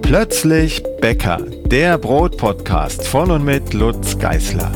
Plötzlich Bäcker, der Brotpodcast von und mit Lutz Geisler.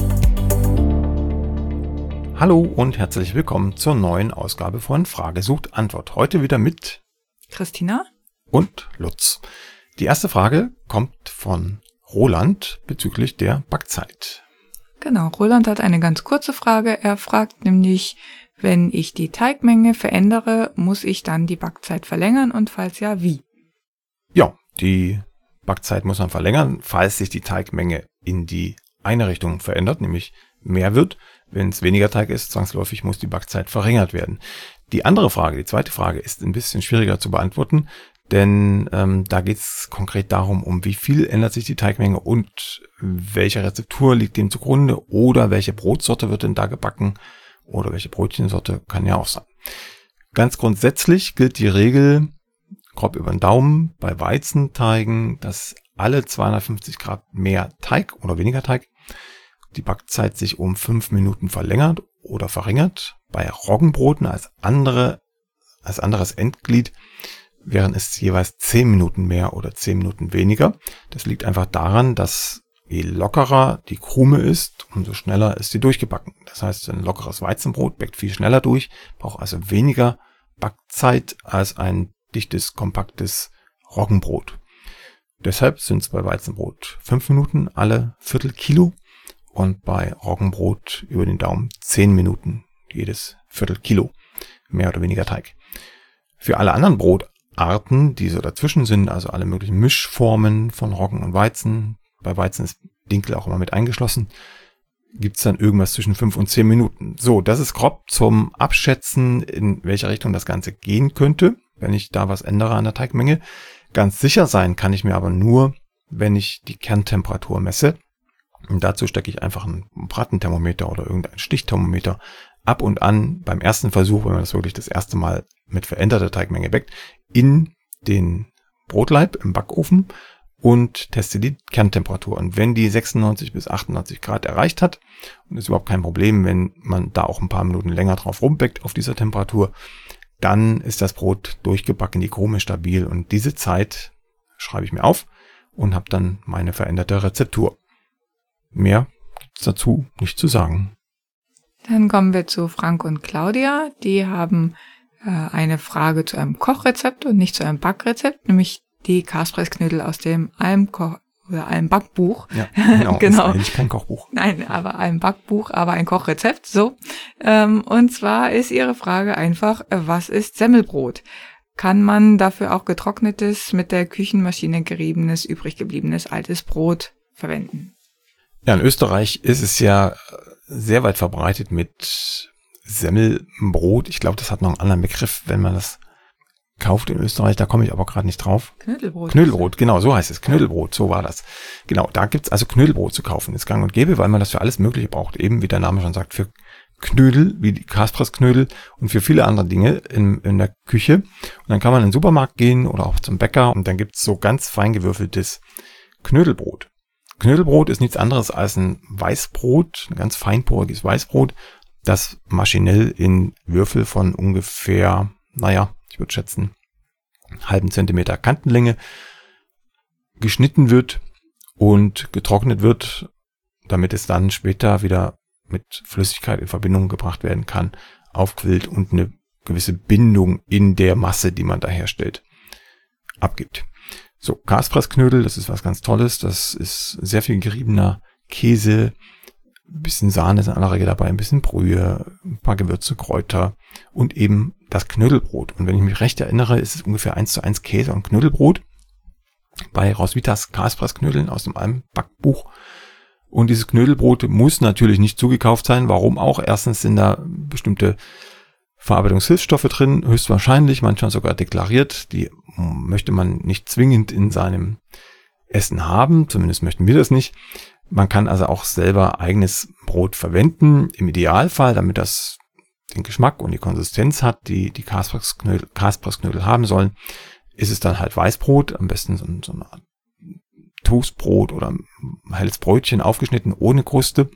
Hallo und herzlich willkommen zur neuen Ausgabe von Frage sucht Antwort. Heute wieder mit Christina und Lutz. Die erste Frage kommt von Roland bezüglich der Backzeit. Genau, Roland hat eine ganz kurze Frage. Er fragt nämlich, wenn ich die Teigmenge verändere, muss ich dann die Backzeit verlängern und falls ja, wie? Ja, die Backzeit muss man verlängern, falls sich die Teigmenge in die eine Richtung verändert, nämlich mehr wird. Wenn es weniger Teig ist, zwangsläufig muss die Backzeit verringert werden. Die andere Frage, die zweite Frage, ist ein bisschen schwieriger zu beantworten, denn da geht es konkret darum, um wie viel ändert sich die Teigmenge und welche Rezeptur liegt dem zugrunde oder welche Brotsorte wird denn da gebacken oder welche Brötchensorte, kann ja auch sein. Ganz grundsätzlich gilt die Regel, grob über den Daumen, bei Weizenteigen, dass alle 250 Grad mehr Teig oder weniger Teig die Backzeit sich um 5 Minuten verlängert oder verringert. Bei Roggenbroten als anderes Endglied wären es jeweils 10 Minuten mehr oder 10 Minuten weniger. Das liegt einfach daran, dass je lockerer die Krume ist, umso schneller ist sie durchgebacken. Das heißt, ein lockeres Weizenbrot backt viel schneller durch, braucht also weniger Backzeit als ein dichtes, kompaktes Roggenbrot. Deshalb sind es bei Weizenbrot 5 Minuten alle Viertelkilo und bei Roggenbrot über den Daumen 10 Minuten jedes Viertelkilo, mehr oder weniger Teig. Für alle anderen Brotarten, die so dazwischen sind, also alle möglichen Mischformen von Roggen und Weizen, bei Weizen ist Dinkel auch immer mit eingeschlossen, gibt's dann irgendwas zwischen 5 und 10 Minuten. So, das ist grob zum Abschätzen, in welche Richtung das Ganze gehen könnte, wenn ich da was ändere an der Teigmenge. Ganz sicher sein kann ich mir aber nur, wenn ich die Kerntemperatur messe. Und dazu stecke ich einfach ein Bratenthermometer oder irgendein Stichthermometer ab und an beim ersten Versuch, wenn man das wirklich das erste Mal mit veränderter Teigmenge backt, in den Brotleib im Backofen und teste die Kerntemperatur. Und wenn die 96 bis 98 Grad erreicht hat, und ist überhaupt kein Problem, wenn man da auch ein paar Minuten länger drauf rumbackt auf dieser Temperatur, dann ist das Brot durchgebacken, die Krume stabil und diese Zeit schreibe ich mir auf und habe dann meine veränderte Rezeptur. Mehr gibt's dazu nicht zu sagen. Dann kommen wir zu Frank und Claudia. Die haben eine Frage zu einem Kochrezept und nicht zu einem Backrezept, nämlich die Kaspressknödel aus dem Alm-Backbuch. Ja, genau. Genau. Ist eigentlich kein Kochbuch. Nein, aber ein Backbuch, aber ein Kochrezept, so. Und zwar ist ihre Frage einfach, was ist Semmelbrot? Kann man dafür auch getrocknetes, mit der Küchenmaschine geriebenes, übrig gebliebenes altes Brot verwenden? Ja, in Österreich ist es ja sehr weit verbreitet mit Semmelbrot. Ich glaube, das hat noch einen anderen Begriff, wenn man das kauft in Österreich. Da komme ich aber gerade nicht drauf. Knödelbrot. Knödelbrot, genau, so heißt es. Knödelbrot, so war das. Genau, da gibt's also Knödelbrot zu kaufen. Ist gang und gäbe, weil man das für alles Mögliche braucht. Eben, wie der Name schon sagt, für Knödel, wie die Kaspressknödel und für viele andere Dinge in der Küche. Und dann kann man in den Supermarkt gehen oder auch zum Bäcker und dann gibt's so ganz fein gewürfeltes Knödelbrot. Knödelbrot ist nichts anderes als ein Weißbrot, ein ganz feinporiges Weißbrot, das maschinell in Würfel von ungefähr, ich würde schätzen, halben Zentimeter Kantenlänge geschnitten wird und getrocknet wird, damit es dann später wieder mit Flüssigkeit in Verbindung gebracht werden kann, aufquillt und eine gewisse Bindung in der Masse, die man da herstellt, abgibt. So, Kaspressknödel, das ist was ganz Tolles. Das ist sehr viel geriebener Käse, ein bisschen Sahne ist in aller Regel dabei, ein bisschen Brühe, ein paar Gewürze, Kräuter und eben das Knödelbrot. Und wenn ich mich recht erinnere, ist es ungefähr 1:1 Käse und Knödelbrot bei Roswitha's Kaspressknödeln aus dem Alm-Backbuch. Und dieses Knödelbrot muss natürlich nicht zugekauft sein. Warum auch? Erstens sind da bestimmte Verarbeitungshilfsstoffe drin, höchstwahrscheinlich, manchmal sogar deklariert. Die möchte man nicht zwingend in seinem Essen haben, zumindest möchten wir das nicht. Man kann also auch selber eigenes Brot verwenden, im Idealfall, damit das den Geschmack und die Konsistenz hat, die die Kaspressknödel haben sollen, ist es dann halt Weißbrot, am besten so eine Art Toastbrot oder ein helles Brötchen aufgeschnitten ohne Kruste.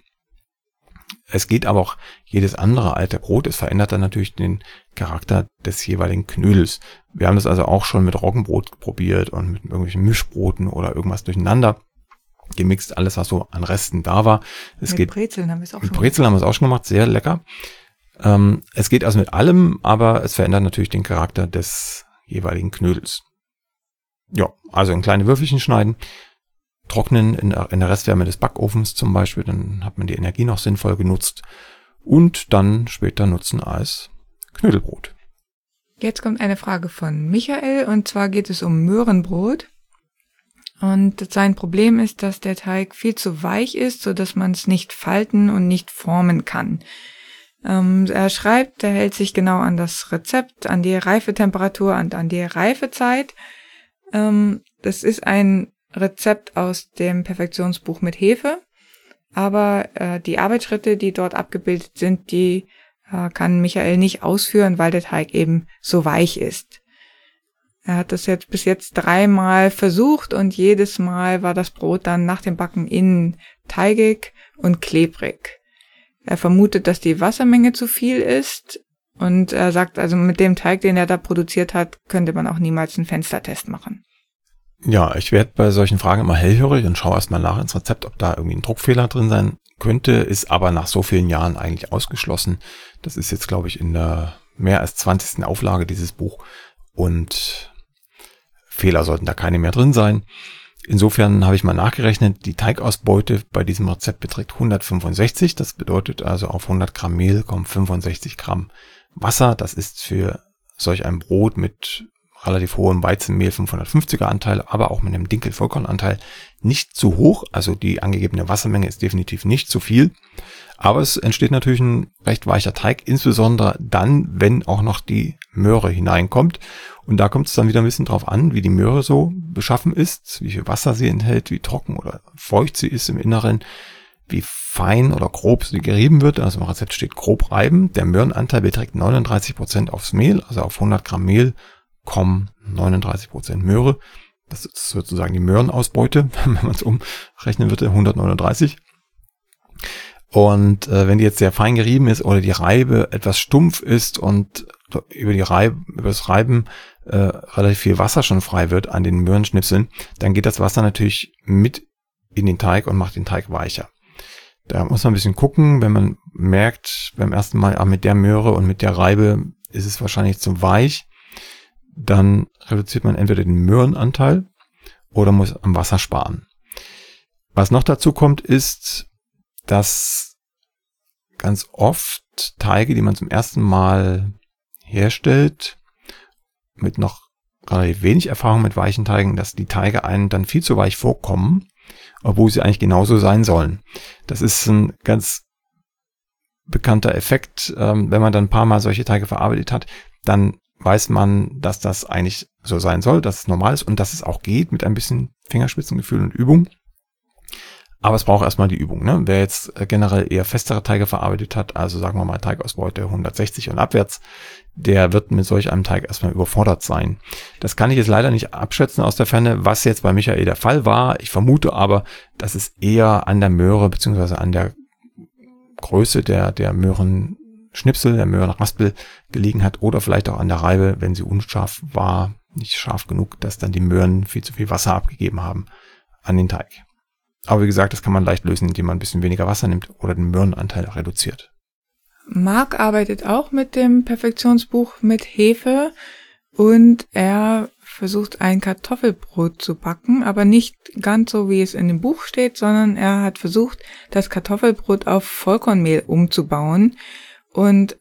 Es geht aber auch jedes andere alte Brot. Es verändert dann natürlich den Charakter des jeweiligen Knödels. Wir haben das also auch schon mit Roggenbrot probiert und mit irgendwelchen Mischbroten oder irgendwas durcheinander gemixt, alles was so an Resten da war. Mit Brezeln haben wir es auch schon gemacht. Mit Brezeln haben wir es auch schon gemacht, sehr lecker. Es geht also mit allem, aber es verändert natürlich den Charakter des jeweiligen Knödels. Ja, also in kleine Würfelchen schneiden, trocknen in der Restwärme des Backofens zum Beispiel, dann hat man die Energie noch sinnvoll genutzt und dann später nutzen als Knödelbrot. Jetzt kommt eine Frage von Michael und zwar geht es um Möhrenbrot. Und sein Problem ist, dass der Teig viel zu weich ist, so dass man es nicht falten und nicht formen kann. Er schreibt, er hält sich genau an das Rezept, an die Reifetemperatur und an die Reifezeit. Das ist ein Rezept aus dem Perfektionsbuch mit Hefe, aber die Arbeitsschritte, die dort abgebildet sind, die kann Michael nicht ausführen, weil der Teig eben so weich ist. Er hat das jetzt bis jetzt 3-mal versucht und jedes Mal war das Brot dann nach dem Backen innen teigig und klebrig. Er vermutet, dass die Wassermenge zu viel ist und er sagt, also mit dem Teig, den er da produziert hat, könnte man auch niemals einen Fenstertest machen. Ja, ich werde bei solchen Fragen immer hellhörig und schaue erstmal nach ins Rezept, ob da irgendwie ein Druckfehler drin sein könnte, ist aber nach so vielen Jahren eigentlich ausgeschlossen. Das ist jetzt, glaube ich, in der mehr als 20. Auflage dieses Buch und Fehler sollten da keine mehr drin sein. Insofern habe ich mal nachgerechnet, die Teigausbeute bei diesem Rezept beträgt 165. Das bedeutet also auf 100 Gramm Mehl kommen 65 Gramm Wasser. Das ist für solch ein Brot mit relativ hohem Weizenmehl 550er Anteil, aber auch mit einem Dinkel-Vollkornanteil nicht zu hoch. Also die angegebene Wassermenge ist definitiv nicht zu viel. Aber es entsteht natürlich ein recht weicher Teig, insbesondere dann, wenn auch noch die Möhre hineinkommt. Und da kommt es dann wieder ein bisschen drauf an, wie die Möhre so beschaffen ist, wie viel Wasser sie enthält, wie trocken oder feucht sie ist im Inneren, wie fein oder grob sie gerieben wird. Also im Rezept steht grob reiben. Der Möhrenanteil beträgt 39% aufs Mehl, also auf 100 Gramm Mehl kommen 39% Möhre. Das ist sozusagen die Möhrenausbeute, wenn man es umrechnen würde, 139. Und wenn die jetzt sehr fein gerieben ist oder die Reibe etwas stumpf ist und über das Reiben relativ viel Wasser schon frei wird an den Möhrenschnipseln, dann geht das Wasser natürlich mit in den Teig und macht den Teig weicher. Da muss man ein bisschen gucken, wenn man merkt beim ersten Mal, mit der Möhre und mit der Reibe ist es wahrscheinlich zu weich, dann reduziert man entweder den Möhrenanteil oder muss am Wasser sparen. Was noch dazu kommt, ist, dass ganz oft Teige, die man zum ersten Mal herstellt, mit noch relativ wenig Erfahrung mit weichen Teigen, dass die Teige einem dann viel zu weich vorkommen, obwohl sie eigentlich genauso sein sollen. Das ist ein ganz bekannter Effekt. Wenn man dann ein paar Mal solche Teige verarbeitet hat, dann weiß man, dass das eigentlich so sein soll, dass es normal ist und dass es auch geht mit ein bisschen Fingerspitzengefühl und Übung. Aber es braucht erstmal die Übung, ne? Wer jetzt generell eher festere Teige verarbeitet hat, also sagen wir mal Teigausbeute 160 und abwärts, der wird mit solch einem Teig erstmal überfordert sein. Das kann ich jetzt leider nicht abschätzen aus der Ferne, was jetzt bei Michael der Fall war. Ich vermute aber, dass es eher an der Möhre beziehungsweise an der Größe der Möhrenschnipsel, der Möhrenraspel gelegen hat oder vielleicht auch an der Reibe, wenn sie unscharf war, nicht scharf genug, dass dann die Möhren viel zu viel Wasser abgegeben haben an den Teig. Aber wie gesagt, das kann man leicht lösen, indem man ein bisschen weniger Wasser nimmt oder den Möhrenanteil reduziert. Marc arbeitet auch mit dem Perfektionsbuch mit Hefe und er versucht ein Kartoffelbrot zu backen, aber nicht ganz so, wie es in dem Buch steht, sondern er hat versucht, das Kartoffelbrot auf Vollkornmehl umzubauen und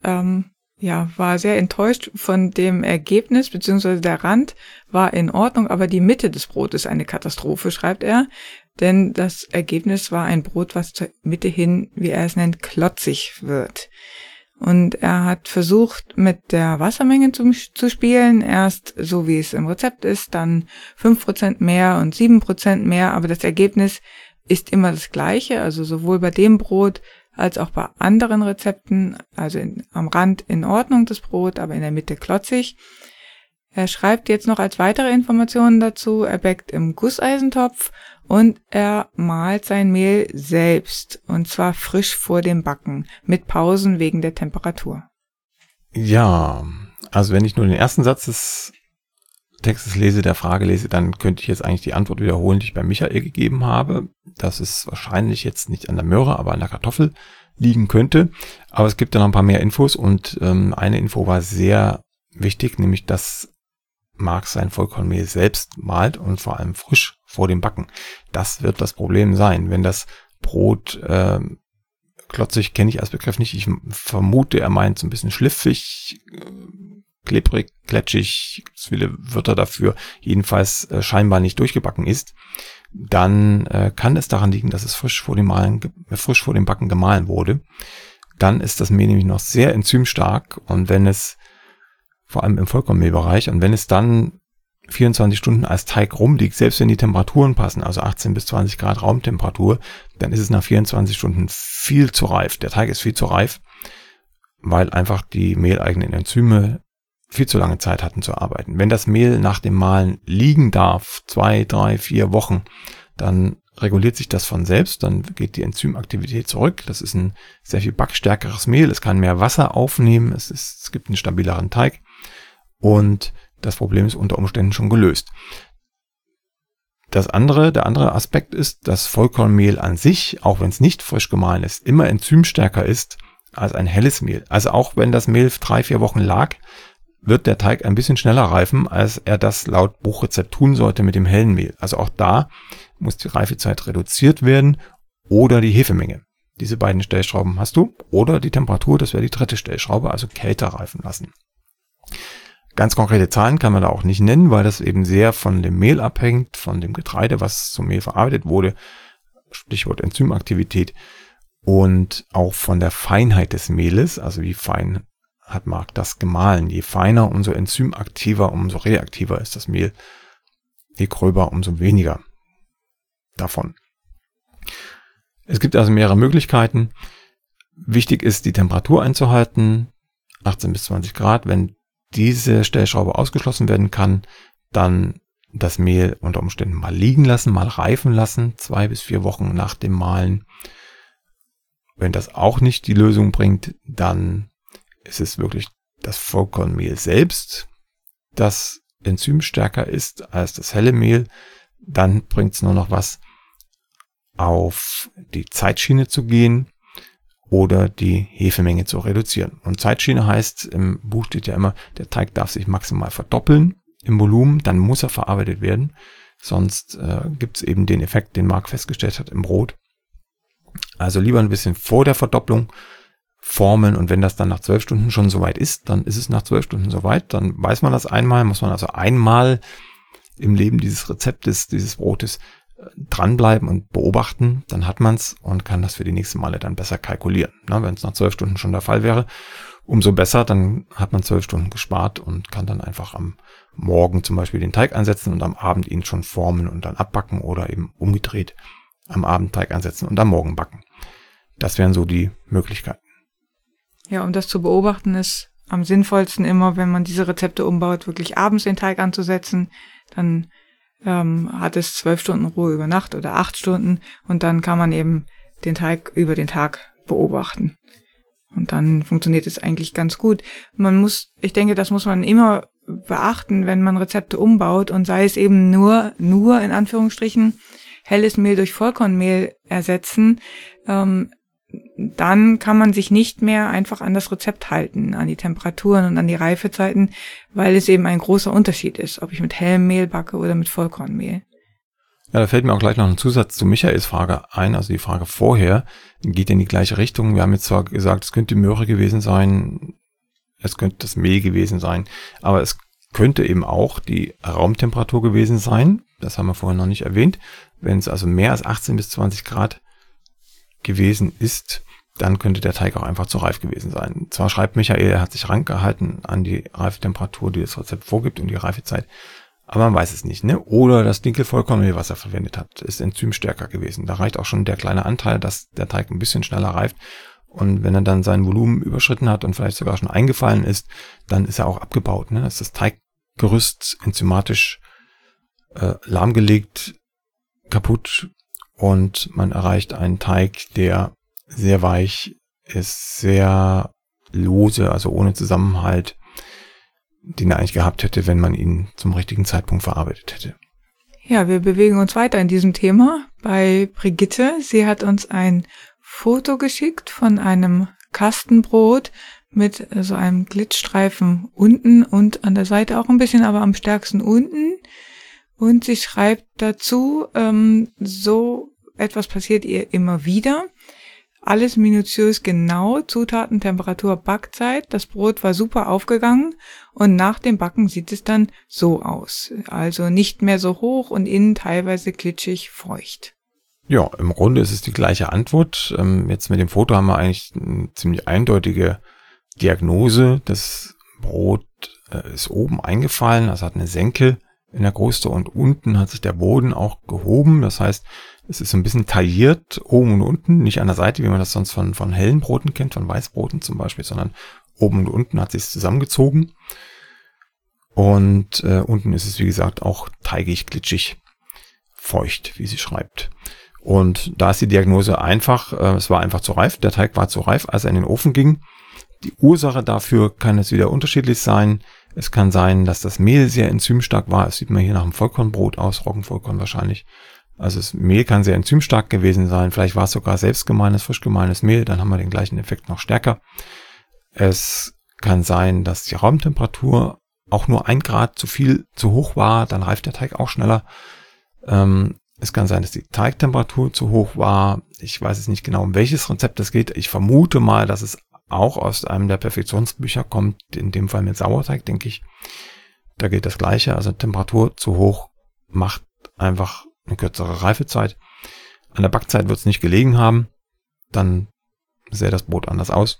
war sehr enttäuscht von dem Ergebnis, beziehungsweise der Rand war in Ordnung, aber die Mitte des Brotes eine Katastrophe, schreibt er. Denn das Ergebnis war ein Brot, was zur Mitte hin, wie er es nennt, klotzig wird. Und er hat versucht, mit der Wassermenge zu spielen. Erst so, wie es im Rezept ist, dann 5% mehr und 7% mehr. Aber das Ergebnis ist immer das gleiche. Also sowohl bei dem Brot als auch bei anderen Rezepten. Also am Rand in Ordnung das Brot, aber in der Mitte klotzig. Er schreibt jetzt noch als weitere Informationen dazu, er backt im Gusseisentopf und er mahlt sein Mehl selbst, und zwar frisch vor dem Backen, mit Pausen wegen der Temperatur. Ja, also wenn ich nur den ersten Satz des Textes lese, der Frage lese, dann könnte ich jetzt eigentlich die Antwort wiederholen, die ich bei Michael gegeben habe. Dass es wahrscheinlich jetzt nicht an der Möhre, aber an der Kartoffel liegen könnte. Aber es gibt ja noch ein paar mehr Infos und eine Info war sehr wichtig, nämlich dass Mark sein Vollkornmehl selbst mahlt und vor allem frisch vor dem Backen. Das wird das Problem sein. Wenn das Brot klotzig kenne ich als Begriff nicht. Ich vermute, er meint so ein bisschen schliffig, klebrig, kletschig, gibt es viele Wörter dafür, jedenfalls scheinbar nicht durchgebacken ist, dann kann es daran liegen, dass es frisch vor dem Backen gemahlen wurde. Dann ist das Mehl nämlich noch sehr enzymstark und wenn es, vor allem im Vollkornmehlbereich, und wenn es dann 24 Stunden als Teig rumliegt, selbst wenn die Temperaturen passen, also 18 bis 20 Grad Raumtemperatur, dann ist es nach 24 Stunden viel zu reif. Der Teig ist viel zu reif, weil einfach die mehleigenen Enzyme viel zu lange Zeit hatten zu arbeiten. Wenn das Mehl nach dem Mahlen liegen darf, 2, 3, 4 Wochen, dann reguliert sich das von selbst, dann geht die Enzymaktivität zurück. Das ist ein sehr viel backstärkeres Mehl, es kann mehr Wasser aufnehmen, es gibt einen stabileren Teig und das Problem ist unter Umständen schon gelöst. Der andere Aspekt ist, dass Vollkornmehl an sich, auch wenn es nicht frisch gemahlen ist, immer enzymstärker ist als ein helles Mehl. Also auch wenn das Mehl 3, 4 Wochen lag, wird der Teig ein bisschen schneller reifen, als er das laut Buchrezept tun sollte mit dem hellen Mehl. Also auch da muss die Reifezeit reduziert werden oder die Hefemenge. Diese beiden Stellschrauben hast du. Oder die Temperatur, das wäre die dritte Stellschraube, also kälter reifen lassen. Ganz konkrete Zahlen kann man da auch nicht nennen, weil das eben sehr von dem Mehl abhängt, von dem Getreide, was zum Mehl verarbeitet wurde, Stichwort Enzymaktivität, und auch von der Feinheit des Mehles, also wie fein hat Mark das gemahlen. Je feiner, umso enzymaktiver, umso reaktiver ist das Mehl. Je gröber, umso weniger davon. Es gibt also mehrere Möglichkeiten. Wichtig ist, die Temperatur einzuhalten, 18 bis 20 Grad. Wenn diese Stellschraube ausgeschlossen werden kann, dann das Mehl unter Umständen mal liegen lassen, mal reifen lassen, 2 bis 4 Wochen nach dem Mahlen. Wenn das auch nicht die Lösung bringt, dann ist es wirklich das Vollkornmehl selbst, das enzymstärker ist als das helle Mehl. Dann bringt es nur noch was, auf die Zeitschiene zu gehen oder die Hefemenge zu reduzieren. Und Zeitschiene heißt, im Buch steht ja immer, der Teig darf sich maximal verdoppeln im Volumen, dann muss er verarbeitet werden. Sonst gibt es eben den Effekt, den Mark festgestellt hat im Brot. Also lieber ein bisschen vor der Verdopplung formen, und wenn das dann nach 12 Stunden schon soweit ist, dann ist es nach 12 Stunden soweit. Dann weiß man das einmal, muss man also einmal im Leben dieses Rezeptes, dieses Brotes dranbleiben und beobachten, dann hat man es und kann das für die nächsten Male dann besser kalkulieren. Wenn es nach 12 Stunden schon der Fall wäre, umso besser, dann hat man 12 Stunden gespart und kann dann einfach am Morgen zum Beispiel den Teig ansetzen und am Abend ihn schon formen und dann abbacken oder eben umgedreht am Abend Teig ansetzen und am Morgen backen. Das wären so die Möglichkeiten. Ja, um das zu beobachten, ist am sinnvollsten immer, wenn man diese Rezepte umbaut, wirklich abends den Teig anzusetzen, dann hat es 12 Stunden Ruhe über Nacht oder 8 Stunden und dann kann man eben den Teig über den Tag beobachten. Und dann funktioniert es eigentlich ganz gut. Ich denke, das muss man immer beachten, wenn man Rezepte umbaut und sei es eben nur in Anführungsstrichen helles Mehl durch Vollkornmehl ersetzen, dann kann man sich nicht mehr einfach an das Rezept halten, an die Temperaturen und an die Reifezeiten, weil es eben ein großer Unterschied ist, ob ich mit hellem Mehl backe oder mit Vollkornmehl. Ja, da fällt mir auch gleich noch ein Zusatz zu Michaels Frage ein, also die Frage vorher, geht in die gleiche Richtung. Wir haben jetzt zwar gesagt, es könnte die Möhre gewesen sein, es könnte das Mehl gewesen sein, aber es könnte eben auch die Raumtemperatur gewesen sein, das haben wir vorher noch nicht erwähnt. Wenn es also mehr als 18 bis 20 Grad gewesen ist, dann könnte der Teig auch einfach zu reif gewesen sein. Zwar schreibt Michael, er hat sich rangehalten an die Reifetemperatur, die das Rezept vorgibt und die Reifezeit, aber man weiß es nicht, ne? Oder das Dinkelvollkornmehl, was er verwendet hat, ist enzymstärker gewesen. Da reicht auch schon der kleine Anteil, dass der Teig ein bisschen schneller reift. Und wenn er dann sein Volumen überschritten hat und vielleicht sogar schon eingefallen ist, dann ist er auch abgebaut, ne? Ist das Teiggerüst enzymatisch lahmgelegt, kaputt, und man erreicht einen Teig, der sehr weich ist, sehr lose, also ohne Zusammenhalt, den er eigentlich gehabt hätte, wenn man ihn zum richtigen Zeitpunkt verarbeitet hätte. Ja, wir bewegen uns weiter in diesem Thema bei Brigitte. Sie hat uns ein Foto geschickt von einem Kastenbrot mit so einem Glitzstreifen unten und an der Seite auch ein bisschen, aber am stärksten unten. Und sie schreibt dazu, so etwas passiert ihr immer wieder. Alles minutiös genau, Zutaten, Temperatur, Backzeit. Das Brot war super aufgegangen und nach dem Backen sieht es dann so aus. Also nicht mehr so hoch und innen teilweise glitschig feucht. Ja, im Grunde ist es die gleiche Antwort. Jetzt mit dem Foto haben wir eigentlich eine ziemlich eindeutige Diagnose. Das Brot ist oben eingefallen, also hat eine Senke in der Kruste und unten hat sich der Boden auch gehoben. Das heißt, es ist so ein bisschen tailliert, oben und unten, nicht an der Seite, wie man das sonst von hellen Broten kennt, von Weißbroten zum Beispiel, sondern oben und unten hat sich es zusammengezogen. Und unten ist es, wie gesagt, auch teigig, glitschig, feucht, wie sie schreibt. Und da ist die Diagnose einfach, es war einfach zu reif, der Teig war zu reif, als er in den Ofen ging. Die Ursache dafür kann es wieder unterschiedlich sein. Es kann sein, dass das Mehl sehr enzymstark war. Es sieht man hier nach einem Vollkornbrot aus, Roggenvollkorn wahrscheinlich. Also das Mehl kann sehr enzymstark gewesen sein. Vielleicht war es sogar selbstgemahlenes, frisch gemahlenes Mehl. Dann haben wir den gleichen Effekt noch stärker. Es kann sein, dass die Raumtemperatur auch nur 1 Grad zu hoch war. Dann reift der Teig auch schneller. Es kann sein, dass die Teigtemperatur zu hoch war. Ich weiß jetzt nicht genau, um welches Rezept es geht. Ich vermute mal, dass es auch aus einem der Perfektionsbücher kommt, in dem Fall mit Sauerteig, denke ich. Da gilt das Gleiche, also Temperatur zu hoch macht einfach eine kürzere Reifezeit. An der Backzeit wird es nicht gelegen haben, dann sähe das Brot anders aus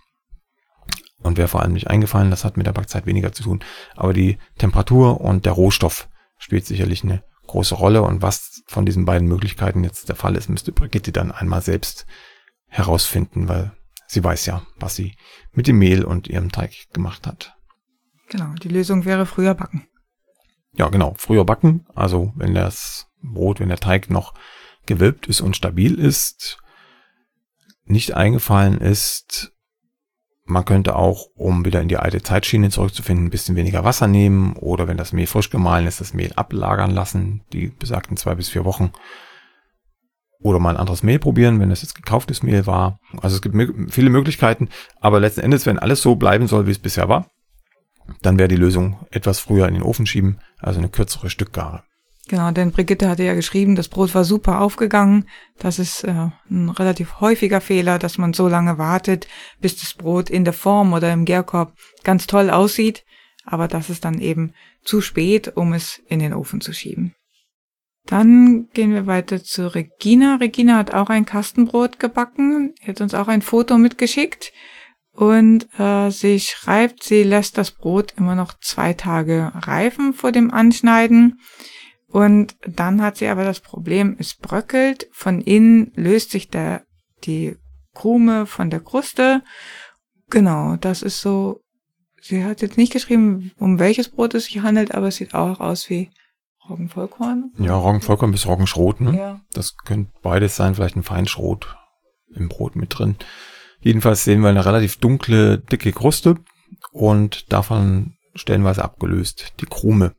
und wäre vor allem nicht eingefallen, das hat mit der Backzeit weniger zu tun. Aber die Temperatur und der Rohstoff spielt sicherlich eine große Rolle und was von diesen beiden Möglichkeiten jetzt der Fall ist, müsste Brigitte dann einmal selbst herausfinden, weil sie weiß ja, was sie mit dem Mehl und ihrem Teig gemacht hat. Genau, die Lösung wäre früher backen. Ja, genau, früher backen. Also wenn das Brot, wenn der Teig noch gewölbt ist und stabil ist, nicht eingefallen ist, man könnte auch, um wieder in die alte Zeitschiene zurückzufinden, ein bisschen weniger Wasser nehmen oder wenn das Mehl frisch gemahlen ist, das Mehl ablagern lassen, die besagten 2 bis 4 Wochen. Oder mal ein anderes Mehl probieren, wenn das jetzt gekauftes Mehl war. Also es gibt viele Möglichkeiten, aber letzten Endes, wenn alles so bleiben soll, wie es bisher war, dann wäre die Lösung etwas früher in den Ofen schieben, also eine kürzere Stückgare. Genau, denn Brigitte hatte ja geschrieben, das Brot war super aufgegangen. Das ist ein relativ häufiger Fehler, dass man so lange wartet, bis das Brot in der Form oder im Gärkorb ganz toll aussieht. Aber das ist dann eben zu spät, um es in den Ofen zu schieben. Dann gehen wir weiter zu Regina. Regina hat auch ein Kastenbrot gebacken. Sie hat uns auch ein Foto mitgeschickt. Und sie schreibt, sie lässt das Brot immer noch 2 Tage reifen vor dem Anschneiden. Und dann hat sie aber das Problem, es bröckelt. Von innen löst sich die Krume von der Kruste. Genau, das ist so. Sie hat jetzt nicht geschrieben, um welches Brot es sich handelt, aber es sieht auch aus wie Roggenvollkorn? Ja, Roggenvollkorn bis Roggenschrot, ne? Ja. Das könnte beides sein, vielleicht ein Feinschrot im Brot mit drin. Jedenfalls sehen wir eine relativ dunkle, dicke Kruste und davon stellenweise abgelöst die Krume.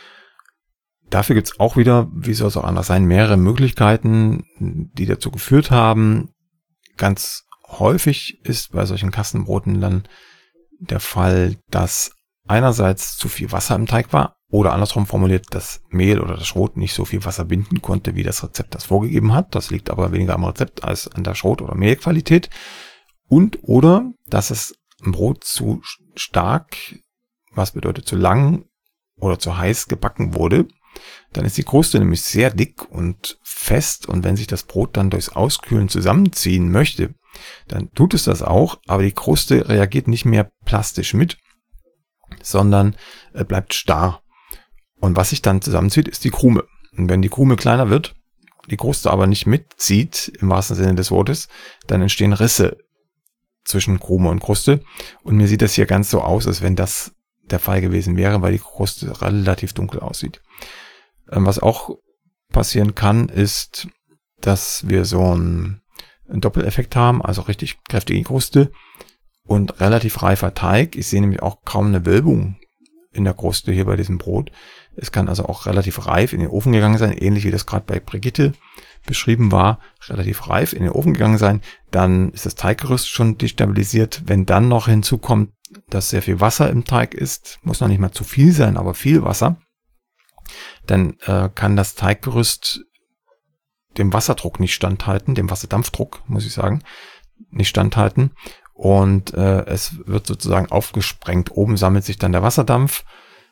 Dafür gibt's auch wieder, wie soll es auch anders sein, mehrere Möglichkeiten, die dazu geführt haben. Ganz häufig ist bei solchen Kastenbroten dann der Fall, dass einerseits zu viel Wasser im Teig war oder andersrum formuliert, das Mehl oder das Schrot nicht so viel Wasser binden konnte, wie das Rezept das vorgegeben hat. Das liegt aber weniger am Rezept als an der Schrot- oder Mehlqualität. Und oder, dass es ein Brot zu stark, was bedeutet zu lang oder zu heiß gebacken wurde. Dann ist die Kruste nämlich sehr dick und fest und wenn sich das Brot dann durchs Auskühlen zusammenziehen möchte, dann tut es das auch, aber die Kruste reagiert nicht mehr plastisch mit, sondern bleibt starr. Und was sich dann zusammenzieht, ist die Krume. Und wenn die Krume kleiner wird, die Kruste aber nicht mitzieht, im wahrsten Sinne des Wortes, dann entstehen Risse zwischen Krume und Kruste. Und mir sieht das hier ganz so aus, als wenn das der Fall gewesen wäre, weil die Kruste relativ dunkel aussieht. Was auch passieren kann, ist, dass wir so einen Doppeleffekt haben, also richtig kräftige Kruste und relativ reifer Teig. Ich sehe nämlich auch kaum eine Wölbung in der Kruste hier bei diesem Brot. Es kann also auch relativ reif in den Ofen gegangen sein, ähnlich wie das gerade bei Brigitte beschrieben war, relativ reif in den Ofen gegangen sein. Dann ist das Teiggerüst schon destabilisiert. Wenn dann noch hinzukommt, dass sehr viel Wasser im Teig ist, muss noch nicht mal zu viel sein, aber viel Wasser, dann kann das Teiggerüst dem Wasserdruck nicht standhalten, dem Wasserdampfdruck, muss ich sagen, nicht standhalten. Und es wird sozusagen aufgesprengt. Oben sammelt sich dann der Wasserdampf,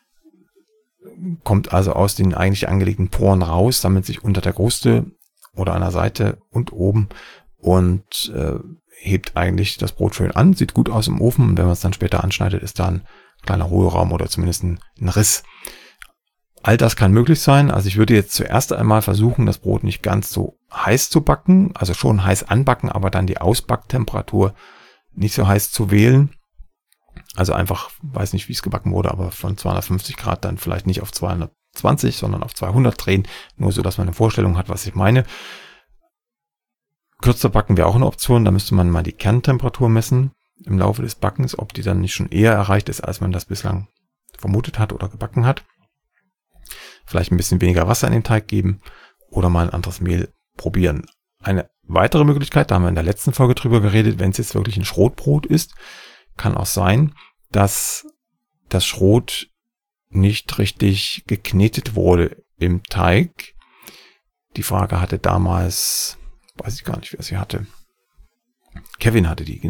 kommt also aus den eigentlich angelegten Poren raus, sammelt sich unter der Kruste oder an der Seite und oben und hebt eigentlich das Brot schön an, sieht gut aus im Ofen. Und wenn man es dann später anschneidet, ist da ein kleiner Hohlraum oder zumindest ein Riss. All das kann möglich sein. Also ich würde jetzt zuerst einmal versuchen, das Brot nicht ganz so heiß zu backen, also schon heiß anbacken, aber dann die Ausbacktemperatur nicht so heiß zu wählen. Also einfach, weiß nicht, wie es gebacken wurde, aber von 250 Grad dann vielleicht nicht auf 220, sondern auf 200 drehen, nur so, dass man eine Vorstellung hat, was ich meine. Kürzer backen wäre auch eine Option, da müsste man mal die Kerntemperatur messen im Laufe des Backens, ob die dann nicht schon eher erreicht ist, als man das bislang vermutet hat oder gebacken hat. Vielleicht ein bisschen weniger Wasser in den Teig geben oder mal ein anderes Mehl probieren. Eine weitere Möglichkeit, da haben wir in der letzten Folge drüber geredet, wenn es jetzt wirklich ein Schrotbrot ist, kann auch sein, dass das Schrot nicht richtig geknetet wurde im Teig. Die Frage hatte damals, weiß ich gar nicht, wer sie hatte. Kevin hatte die.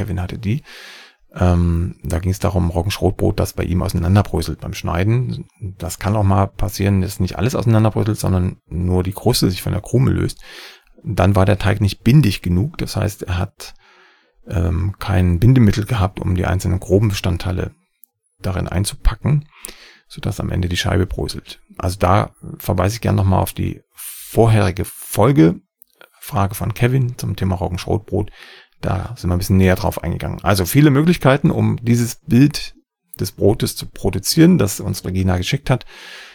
Da ging es darum, Roggenschrotbrot, das bei ihm auseinanderbröselt beim Schneiden. Das kann auch mal passieren, dass nicht alles auseinanderbröselt, sondern nur die Kruste sich von der Krume löst. Dann war der Teig nicht bindig genug. Das heißt, er hat kein Bindemittel gehabt, um die einzelnen groben Bestandteile darin einzupacken, sodass am Ende die Scheibe bröselt. Also da verweise ich gerne nochmal auf die vorherige Folge, Frage von Kevin zum Thema Roggenschrotbrot. Da sind wir ein bisschen näher drauf eingegangen. Also viele Möglichkeiten, um dieses Bild des Brotes zu produzieren, das uns Regina geschickt hat.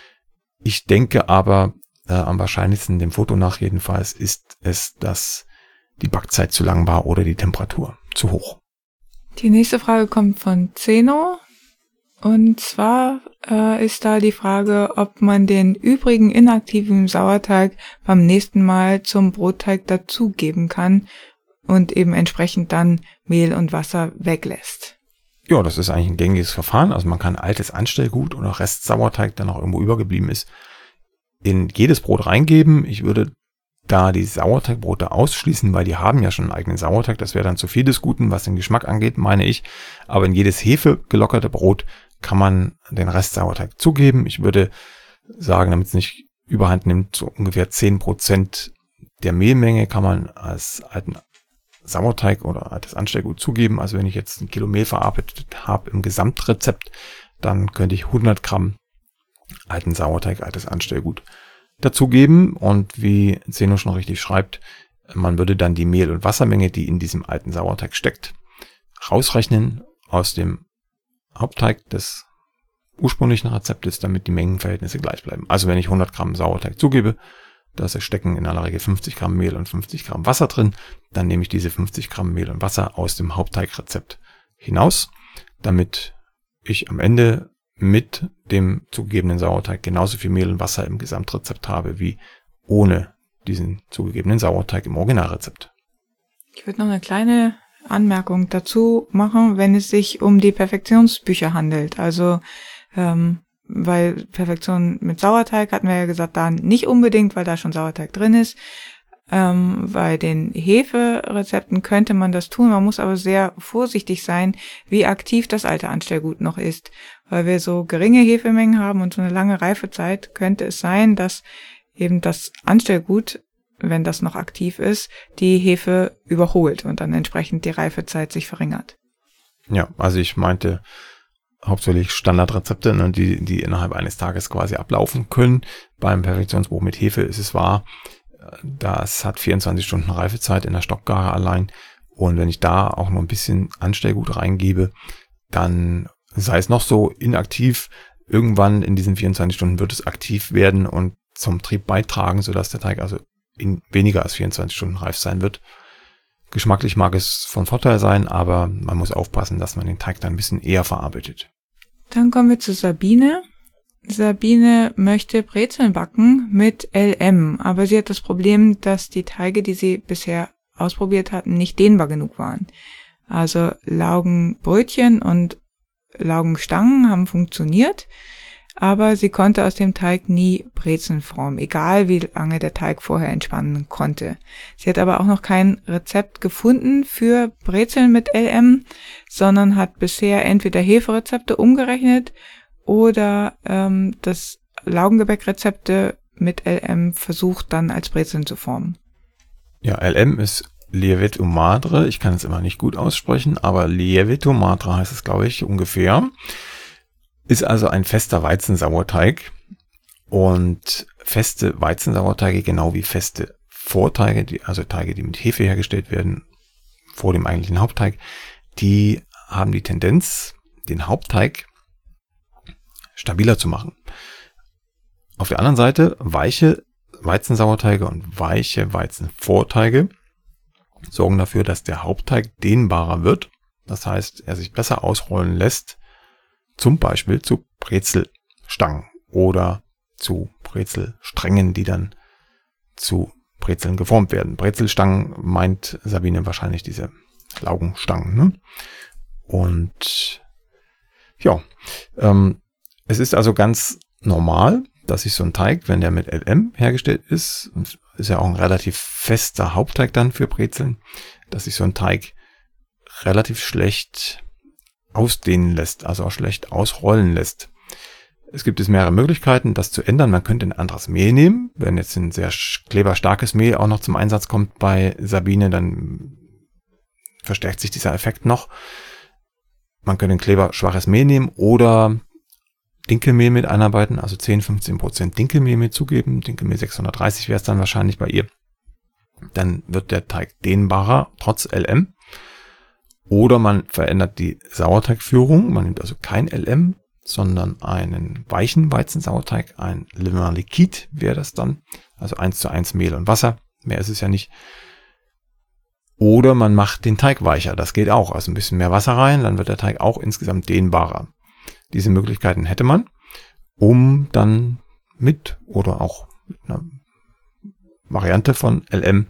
Ich denke aber, am wahrscheinlichsten dem Foto nach jedenfalls, ist es, dass die Backzeit zu lang war oder die Temperatur zu hoch. Die nächste Frage kommt von Zeno. Und zwar ist da die Frage, ob man den übrigen inaktiven Sauerteig beim nächsten Mal zum Brotteig dazugeben kann und eben entsprechend dann Mehl und Wasser weglässt. Ja, das ist eigentlich ein gängiges Verfahren. Also man kann altes Anstellgut oder Restsauerteig, der noch irgendwo übergeblieben ist, in jedes Brot reingeben. Ich würde da die Sauerteigbrote ausschließen, weil die haben ja schon einen eigenen Sauerteig. Das wäre dann zu viel des Guten, was den Geschmack angeht, meine ich. Aber in jedes hefegelockerte Brot kann man den Restsauerteig zugeben. Ich würde sagen, damit es nicht überhand nimmt, so ungefähr 10% der Mehlmenge kann man als alten Sauerteig oder altes Anstellgut zugeben. Also wenn ich jetzt 1 Kilo Mehl verarbeitet habe im Gesamtrezept, dann könnte ich 100 Gramm alten Sauerteig, altes Anstellgut dazugeben. Und wie Zeno schon richtig schreibt, man würde dann die Mehl- und Wassermenge, die in diesem alten Sauerteig steckt, rausrechnen aus dem Hauptteig des ursprünglichen Rezeptes, damit die Mengenverhältnisse gleich bleiben. Also wenn ich 100 Gramm Sauerteig zugebe, da stecken in aller Regel 50 Gramm Mehl und 50 Gramm Wasser drin, dann nehme ich diese 50 Gramm Mehl und Wasser aus dem Hauptteigrezept hinaus, damit ich am Ende mit dem zugegebenen Sauerteig genauso viel Mehl und Wasser im Gesamtrezept habe, wie ohne diesen zugegebenen Sauerteig im Originalrezept. Ich würde noch eine kleine Anmerkung dazu machen, wenn es sich um die Perfektionsbücher handelt. Also, weil Perfektion mit Sauerteig hatten wir ja gesagt, da nicht unbedingt, weil da schon Sauerteig drin ist. Bei den Heferezepten könnte man das tun, man muss aber sehr vorsichtig sein, wie aktiv das alte Anstellgut noch ist. Weil wir so geringe Hefemengen haben und so eine lange Reifezeit, könnte es sein, dass eben das Anstellgut, wenn das noch aktiv ist, die Hefe überholt und dann entsprechend die Reifezeit sich verringert. Ja, also ich meinte hauptsächlich Standardrezepte, ne, die innerhalb eines Tages quasi ablaufen können. Beim Perfektionsbuch mit Hefe ist es wahr, das hat 24 Stunden Reifezeit in der Stockgare allein. Und wenn ich da auch noch ein bisschen Anstellgut reingebe, dann sei es noch so inaktiv, irgendwann in diesen 24 Stunden wird es aktiv werden und zum Trieb beitragen, sodass der Teig also in weniger als 24 Stunden reif sein wird. Geschmacklich mag es von Vorteil sein, aber man muss aufpassen, dass man den Teig dann ein bisschen eher verarbeitet. Dann kommen wir zu Sabine. Sabine möchte Brezeln backen mit LM, aber sie hat das Problem, dass die Teige, die sie bisher ausprobiert hatten, nicht dehnbar genug waren. Also Laugenbrötchen und Laugenstangen haben funktioniert, aber sie konnte aus dem Teig nie Brezeln formen, egal wie lange der Teig vorher entspannen konnte. Sie hat aber auch noch kein Rezept gefunden für Brezeln mit LM, sondern hat bisher entweder Heferezepte umgerechnet oder das Laugengebäckrezepte mit LM versucht dann als Brezeln zu formen. Ja, LM ist Lievito Madre. Ich kann es immer nicht gut aussprechen, aber Lievito Madre heißt es, glaube ich, ungefähr. Ist also ein fester Weizensauerteig. Und feste Weizensauerteige, genau wie feste Vorteige, also Teige, die mit Hefe hergestellt werden, vor dem eigentlichen Hauptteig, die haben die Tendenz, den Hauptteig stabiler zu machen. Auf der anderen Seite, weiche Weizensauerteige und weiche Weizenvorteige sorgen dafür, dass der Hauptteig dehnbarer wird. Das heißt, er sich besser ausrollen lässt, zum Beispiel zu Brezelstangen oder zu Brezelsträngen, die dann zu Brezeln geformt werden. Brezelstangen meint Sabine wahrscheinlich diese Laugenstangen, ne? Und ja, es ist also ganz normal, dass sich so ein Teig, wenn der mit LM hergestellt ist, und ist ja auch ein relativ fester Hauptteig dann für Brezeln, dass sich so ein Teig relativ schlecht ausdehnen lässt, also auch schlecht ausrollen lässt. Es gibt mehrere Möglichkeiten, das zu ändern. Man könnte ein anderes Mehl nehmen. Wenn jetzt ein sehr kleberstarkes Mehl auch noch zum Einsatz kommt bei Sabine, dann verstärkt sich dieser Effekt noch. Man könnte ein kleberschwaches Mehl nehmen oder Dinkelmehl mit einarbeiten, also 10-15% Dinkelmehl mit zugeben. Dinkelmehl 630 wäre es dann wahrscheinlich bei ihr. Dann wird der Teig dehnbarer, trotz LM. Oder man verändert die Sauerteigführung. Man nimmt also kein LM, sondern einen weichen Weizensauerteig. Ein Le Vin Liquide wäre das dann. Also 1:1 Mehl und Wasser. Mehr ist es ja nicht. Oder man macht den Teig weicher. Das geht auch. Also ein bisschen mehr Wasser rein, dann wird der Teig auch insgesamt dehnbarer. Diese Möglichkeiten hätte man, um dann mit oder auch mit einer Variante von LM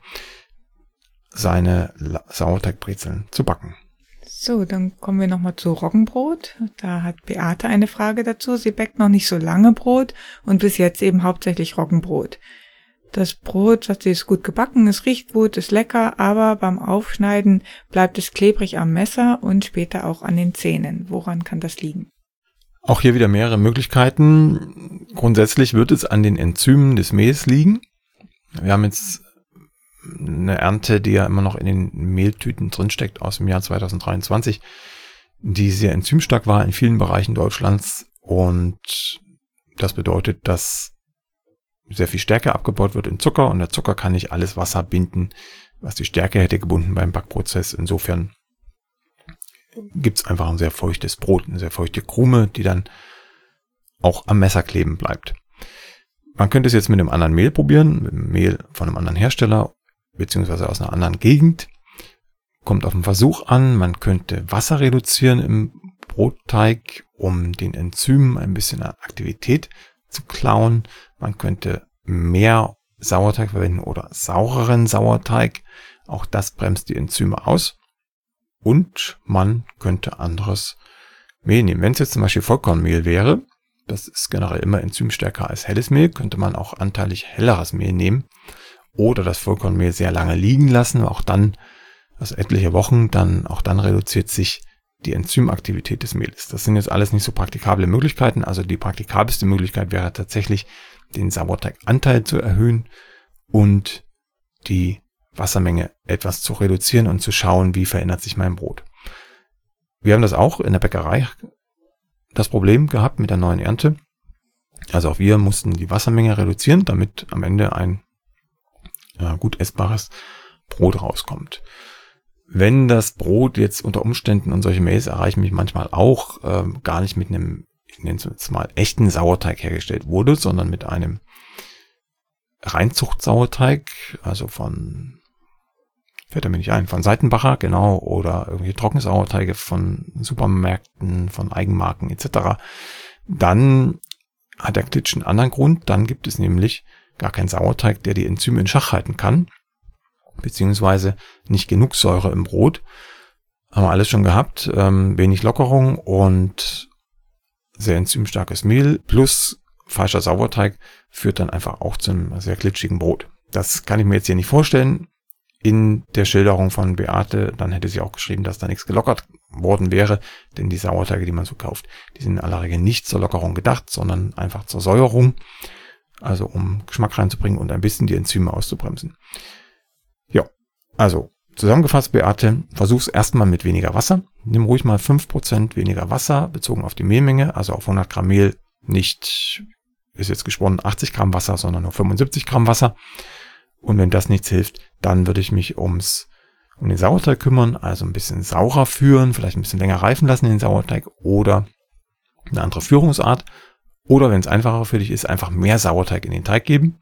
seine Sauerteigbrezeln zu backen. So, dann kommen wir nochmal zu Roggenbrot. Da hat Beate eine Frage dazu. Sie backt noch nicht so lange Brot und bis jetzt eben hauptsächlich Roggenbrot. Das Brot, sagt sie, ist gut gebacken, es riecht gut, ist lecker, aber beim Aufschneiden bleibt es klebrig am Messer und später auch an den Zähnen. Woran kann das liegen? Auch hier wieder mehrere Möglichkeiten. Grundsätzlich wird es an den Enzymen des Mehls liegen. Wir haben jetzt eine Ernte, die ja immer noch in den Mehltüten drinsteckt aus dem Jahr 2023, die sehr enzymstark war in vielen Bereichen Deutschlands. Und das bedeutet, dass sehr viel Stärke abgebaut wird im Zucker und der Zucker kann nicht alles Wasser binden, was die Stärke hätte gebunden beim Backprozess. Insofern gibt es einfach ein sehr feuchtes Brot, eine sehr feuchte Krume, die dann auch am Messer kleben bleibt. Man könnte es jetzt mit einem anderen Mehl probieren, mit einem Mehl von einem anderen Hersteller, beziehungsweise aus einer anderen Gegend. Kommt auf den Versuch an, man könnte Wasser reduzieren im Brotteig, um den Enzymen ein bisschen an Aktivität zu klauen. Man könnte mehr Sauerteig verwenden oder saureren Sauerteig. Auch das bremst die Enzyme aus. Und man könnte anderes Mehl nehmen. Wenn es jetzt zum Beispiel Vollkornmehl wäre, das ist generell immer enzymstärker als helles Mehl, könnte man auch anteilig helleres Mehl nehmen oder das Vollkornmehl sehr lange liegen lassen. Auch dann, also etliche Wochen, auch dann reduziert sich die Enzymaktivität des Mehls. Das sind jetzt alles nicht so praktikable Möglichkeiten. Also die praktikabelste Möglichkeit wäre tatsächlich, den Sauerteiganteil zu erhöhen und die Wassermenge etwas zu reduzieren und zu schauen, wie verändert sich mein Brot. Wir haben das auch in der Bäckerei das Problem gehabt mit der neuen Ernte. Also auch wir mussten die Wassermenge reduzieren, damit am Ende ein gut essbares Brot rauskommt. Wenn das Brot jetzt unter Umständen, und solche Mails erreichen mich manchmal auch, gar nicht mit einem, ich nenne es jetzt mal, echten Sauerteig hergestellt wurde, sondern mit einem Reinzuchtsauerteig, also von fällt mir nicht ein, von Seitenbacher, genau, oder irgendwelche Trockensauerteige von Supermärkten, von Eigenmarken etc., dann hat der Glitch einen anderen Grund. Dann gibt es nämlich gar keinen Sauerteig, der die Enzyme in Schach halten kann, beziehungsweise nicht genug Säure im Brot. Haben wir alles schon gehabt, wenig Lockerung und sehr enzymstarkes Mehl plus falscher Sauerteig führt dann einfach auch zu einem sehr glitschigen Brot. Das kann ich mir jetzt hier nicht vorstellen. In der Schilderung von Beate, dann hätte sie auch geschrieben, dass da nichts gelockert worden wäre, denn die Sauerteige, die man so kauft, die sind in aller Regel nicht zur Lockerung gedacht, sondern einfach zur Säuerung, also um Geschmack reinzubringen und ein bisschen die Enzyme auszubremsen. Ja, also zusammengefasst, Beate, versuch's erstmal mit weniger Wasser. Nimm ruhig mal 5% weniger Wasser bezogen auf die Mehlmenge, also auf 100 Gramm Mehl nicht, ist jetzt gesponnen, 80 Gramm Wasser, sondern nur 75 Gramm Wasser. Und wenn das nichts hilft, dann würde ich mich um den Sauerteig kümmern, also ein bisschen saurer führen, vielleicht ein bisschen länger reifen lassen in den Sauerteig oder eine andere Führungsart. Oder wenn es einfacher für dich ist, einfach mehr Sauerteig in den Teig geben.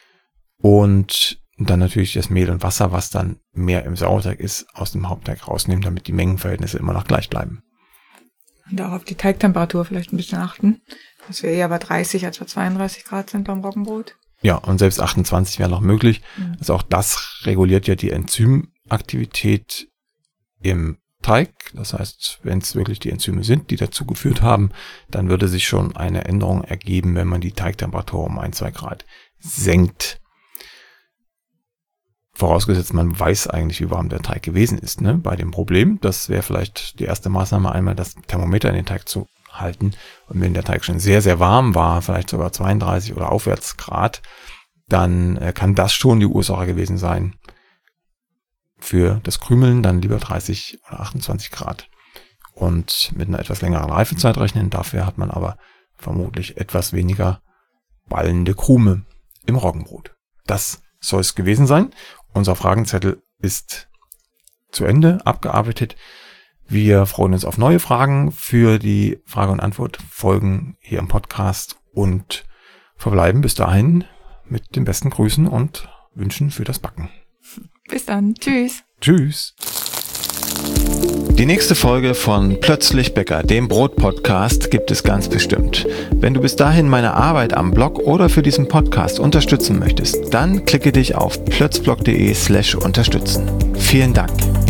Und dann natürlich das Mehl und Wasser, was dann mehr im Sauerteig ist, aus dem Hauptteig rausnehmen, damit die Mengenverhältnisse immer noch gleich bleiben. Und auch auf die Teigtemperatur vielleicht ein bisschen achten, dass wir eher bei 30 als bei 32 Grad sind beim Roggenbrot. Ja, und selbst 28 wäre noch möglich. Also auch das reguliert ja die Enzymaktivität im Teig. Das heißt, wenn es wirklich die Enzyme sind, die dazu geführt haben, dann würde sich schon eine Änderung ergeben, wenn man die Teigtemperatur um 1-2 Grad senkt. Vorausgesetzt, man weiß eigentlich, wie warm der Teig gewesen ist, ne? Bei dem Problem, das wäre vielleicht die erste Maßnahme, einmal das Thermometer in den Teig zu halten. Und wenn der Teig schon sehr, sehr warm war, vielleicht sogar 32 oder aufwärts Grad, dann kann das schon die Ursache gewesen sein. Für das Krümeln dann lieber 30 oder 28 Grad. Und mit einer etwas längeren Reifezeit rechnen. Dafür hat man aber vermutlich etwas weniger ballende Krume im Roggenbrot. Das soll es gewesen sein. Unser Fragenzettel ist zu Ende, abgearbeitet. Wir freuen uns auf neue Fragen für die Frage- und Antwort-Folgen hier im Podcast und verbleiben bis dahin mit den besten Grüßen und Wünschen für das Backen. Bis dann. Tschüss. Tschüss. Die nächste Folge von Plötzlich Bäcker, dem Brot-Podcast, gibt es ganz bestimmt. Wenn du bis dahin meine Arbeit am Blog oder für diesen Podcast unterstützen möchtest, dann klicke dich auf plötzblog.de/unterstützen. Vielen Dank.